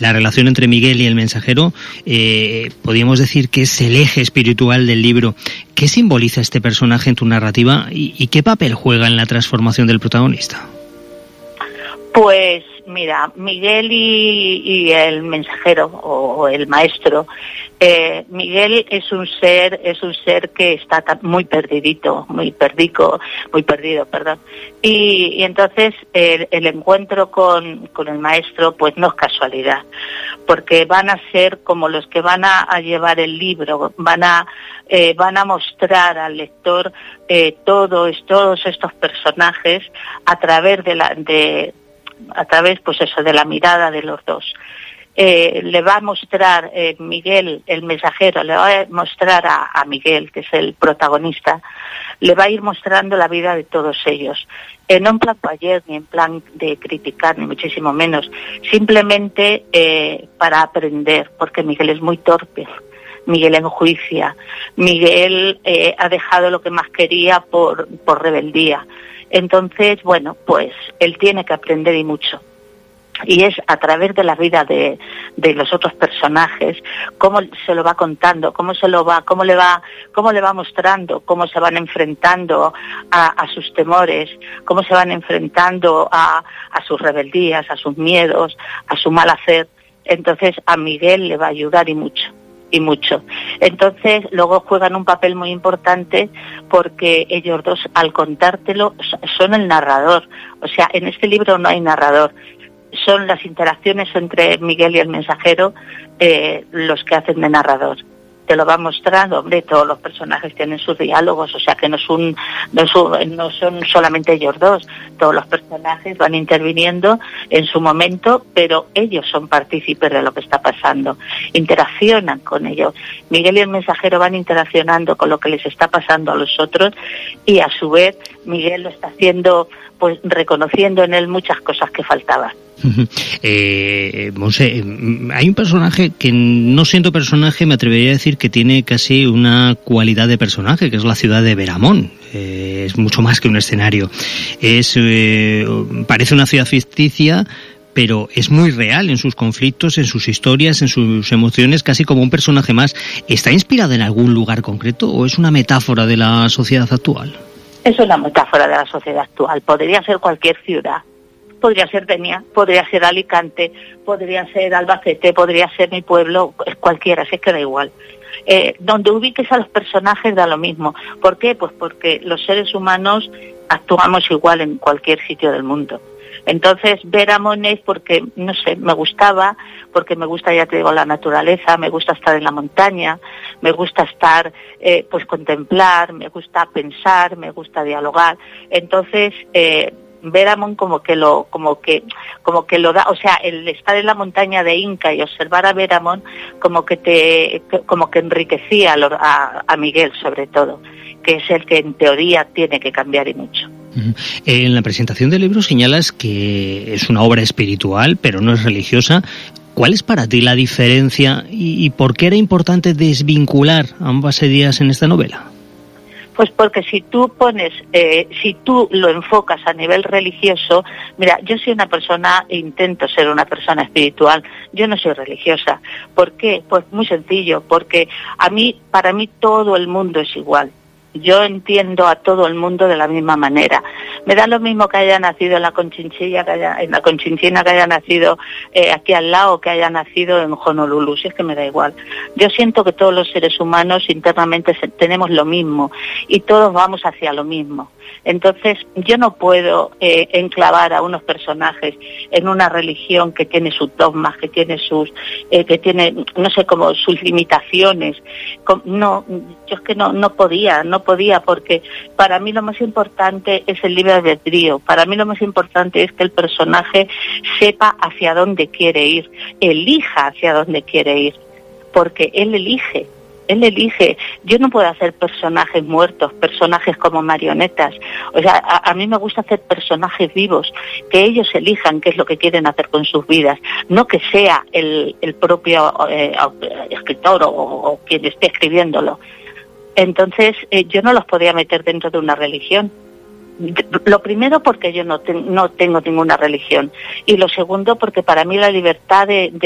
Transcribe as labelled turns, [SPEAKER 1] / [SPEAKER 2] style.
[SPEAKER 1] la relación entre Miguel y el mensajero, podríamos decir que es el eje espiritual del libro. ¿Qué simboliza este personaje en tu narrativa y qué papel juega en la transformación del protagonista?
[SPEAKER 2] Pues mira, Miguel y el mensajero o el maestro, Miguel es un ser que está muy perdido, perdón. Y entonces el encuentro con el maestro pues no es casualidad, porque van a ser como los que van a llevar el libro, van a mostrar al lector todos estos personajes a través de la mirada de los dos. Le va a mostrar Miguel, el mensajero, le va a mostrar a Miguel, que es el protagonista, le va a ir mostrando la vida de todos ellos. No en plan ayer, ni en plan de criticar, ni muchísimo menos, simplemente para aprender, porque Miguel es muy torpe. Miguel enjuicia, Miguel ha dejado lo que más quería por rebeldía. Entonces, bueno, pues él tiene que aprender y mucho. Y es a través de la vida de los otros personajes, cómo se lo va contando, cómo le va mostrando, cómo se van enfrentando a sus temores, cómo se van enfrentando a sus rebeldías, a sus miedos, a su mal hacer. Entonces a Miguel le va a ayudar y mucho. Entonces luego juegan un papel muy importante porque ellos dos, al contártelo, son el narrador. O sea, en este libro no hay narrador, son las interacciones entre Miguel y el mensajero los que hacen de narrador. Te lo va mostrando, hombre, todos los personajes tienen sus diálogos, o sea que no son solamente ellos dos, todos los personajes van interviniendo en su momento, pero ellos son partícipes de lo que está pasando, interaccionan con ellos. Miguel y el mensajero van interaccionando con lo que les está pasando a los otros y a su vez Miguel lo está haciendo, pues reconociendo en él muchas cosas que faltaban.
[SPEAKER 1] Monse, hay un personaje que, no siendo personaje, me atrevería a decir que tiene casi una cualidad de personaje, que es la ciudad de Veramón. Es mucho más que un escenario. Parece una ciudad ficticia, pero es muy real en sus conflictos, en sus historias, en sus emociones, casi como un personaje más. ¿Está inspirada en algún lugar concreto o es una metáfora de la sociedad actual?
[SPEAKER 2] Es una metáfora de la sociedad actual. Podría ser cualquier ciudad. Podría ser Denia, podría ser Alicante, podría ser Albacete, podría ser mi pueblo, cualquiera, si es que da igual. Donde ubiques a los personajes da lo mismo. ¿Por qué? Pues porque los seres humanos actuamos igual en cualquier sitio del mundo. Entonces, Veramón es porque, no sé, me gustaba, porque me gusta, ya te digo, la naturaleza, me gusta estar en la montaña, me gusta estar, pues contemplar, me gusta pensar, me gusta dialogar. Entonces, Veramón como que lo da, o sea, el estar en la montaña de Inca y observar a Veramón como que enriquecía a Miguel, sobre todo, que es el que en teoría tiene que cambiar y mucho.
[SPEAKER 1] En la presentación del libro señalas que es una obra espiritual, pero no es religiosa. ¿Cuál es para ti la diferencia y por qué era importante desvincular ambas ideas en esta novela?
[SPEAKER 2] Pues porque si tú lo enfocas a nivel religioso, mira, yo soy una persona, intento ser una persona espiritual, yo no soy religiosa. ¿Por qué? Pues muy sencillo, porque para mí todo el mundo es igual. Yo entiendo a todo el mundo de la misma manera. Me da lo mismo que haya nacido en la Conchinchina, que haya nacido aquí al lado, que haya nacido en Honolulu, si es que me da igual. Yo siento que todos los seres humanos internamente tenemos lo mismo y todos vamos hacia lo mismo. Entonces, yo no puedo enclavar a unos personajes en una religión que tiene sus dogmas, que tiene no sé, como sus limitaciones. No, yo es que no podía, porque para mí lo más importante es el libre albedrío. Para mí lo más importante es que el personaje sepa hacia dónde quiere ir, elija hacia dónde quiere ir, porque él elige. Yo no puedo hacer personajes muertos, personajes como marionetas. O sea, a mí me gusta hacer personajes vivos, que ellos elijan qué es lo que quieren hacer con sus vidas, no que sea el propio escritor o quien esté escribiéndolo. Entonces, yo no los podía meter dentro de una religión. Lo primero porque yo no tengo ninguna religión, y lo segundo porque para mí la libertad de